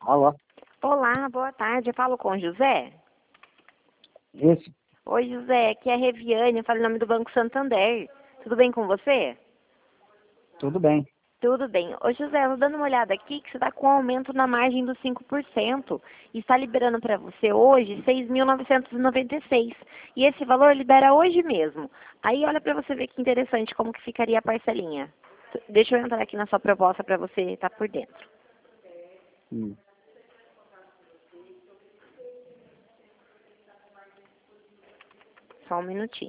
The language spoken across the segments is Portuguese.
Alô? Olá, boa tarde. Eu falo com o José. Isso? Oi, José. Aqui é a Reviane. Eu falo em nome do Banco Santander. Tudo bem com você? Tudo bem. Tudo bem. Ô, José, eu tô dando uma olhada aqui que você está com um aumento na margem dos 5% e está liberando para você hoje 6.996. E esse valor libera hoje mesmo. Aí olha para você ver que interessante como que ficaria a parcelinha. Deixa eu entrar aqui na sua proposta para você estar por dentro. Hum. Só um minutinho.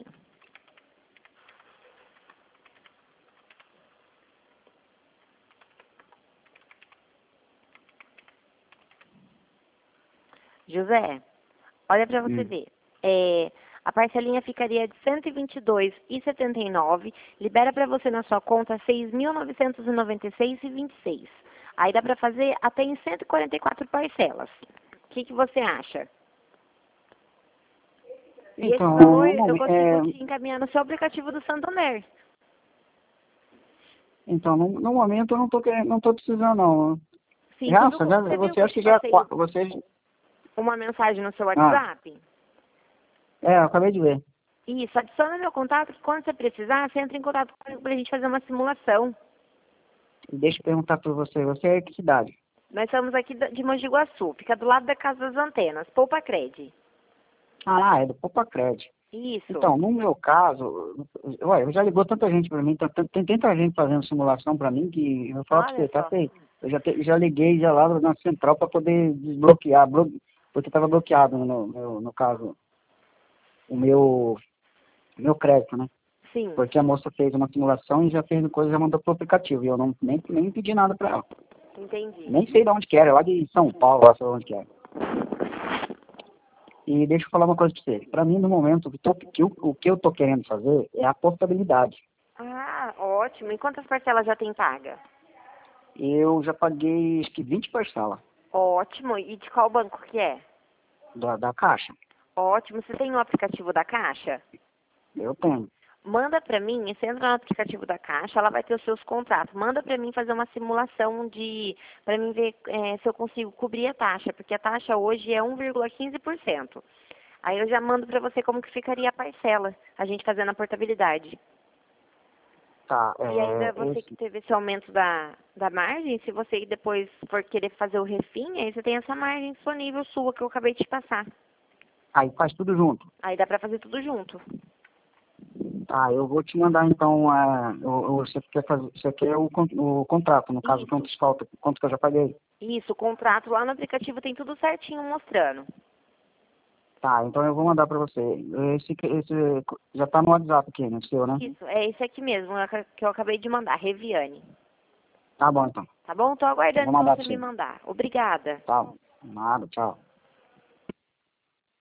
José, olha para você ver. A parcelinha ficaria de R$ 122,79. Libera para você na sua conta R$ 6.996,26. Aí dá para fazer até em 144 parcelas. O que você acha? E esse Então, valor eu consigo te encaminhar no seu aplicativo do Santander. no momento eu não tô querendo, não tô precisando não. Sim, tudo bom. Já, Você viu você que eu acha te que já, passei vocês, uma mensagem no seu ah, WhatsApp? eu acabei de ver. Isso, adiciona meu contato que quando você precisar, você entra em contato comigo para a gente fazer uma simulação. Deixa eu perguntar para você é de que cidade? Nós estamos aqui de Mogi Guaçu, fica do lado da Casa das Antenas, Poupa Cred. Ah, é do Popacred. Isso. Então, no meu caso, olha, já ligou tanta gente para mim, tem tanta gente fazendo simulação para mim que eu falo para Olha você, tá só. feio. Eu já liguei já lá na central para poder desbloquear, porque estava bloqueado no caso, o meu crédito, né? Sim, Porque a moça fez uma simulação e já fez coisa, já mandou pro aplicativo. E eu nem pedi nada para ela. entendi. Nem sei de onde que era, é lá de São Paulo, lá sei onde que era. E deixa eu falar uma coisa para você. Para mim, no momento, o que eu tô querendo fazer é a portabilidade. Ah, ótimo. E quantas parcelas já tem paga? Eu já paguei, acho que 20 parcelas Ótimo. E de qual banco que é? da Caixa. Ótimo. Você tem o aplicativo da Caixa? Eu tenho. Manda pra mim, você entra no aplicativo da Caixa, ela vai ter os seus contratos. Manda pra mim fazer uma simulação pra mim ver se eu consigo cobrir a taxa, porque a taxa hoje é 1,15%. Aí eu já mando pra você como que ficaria a parcela, a gente fazendo a portabilidade. Tá, E ainda você que teve esse aumento da margem, se você depois for querer fazer o refim, aí você tem essa margem disponível sua que eu acabei de te passar. aí faz tudo junto. Aí dá pra fazer tudo junto. Tá, eu vou te mandar então, você quer fazer, você quer o contrato, no caso, Isso. quanto que eu já paguei. Isso, o contrato lá no aplicativo tem tudo certinho mostrando. Tá, então eu vou mandar para você. Esse já tá no WhatsApp aqui, no seu, né? Isso, é esse aqui mesmo que eu acabei de mandar, Reviane. Tá bom, então. Tá bom? Tô Eu vou aguardando então mandar você para me você. mandar. Obrigada. Tá, nada, tchau.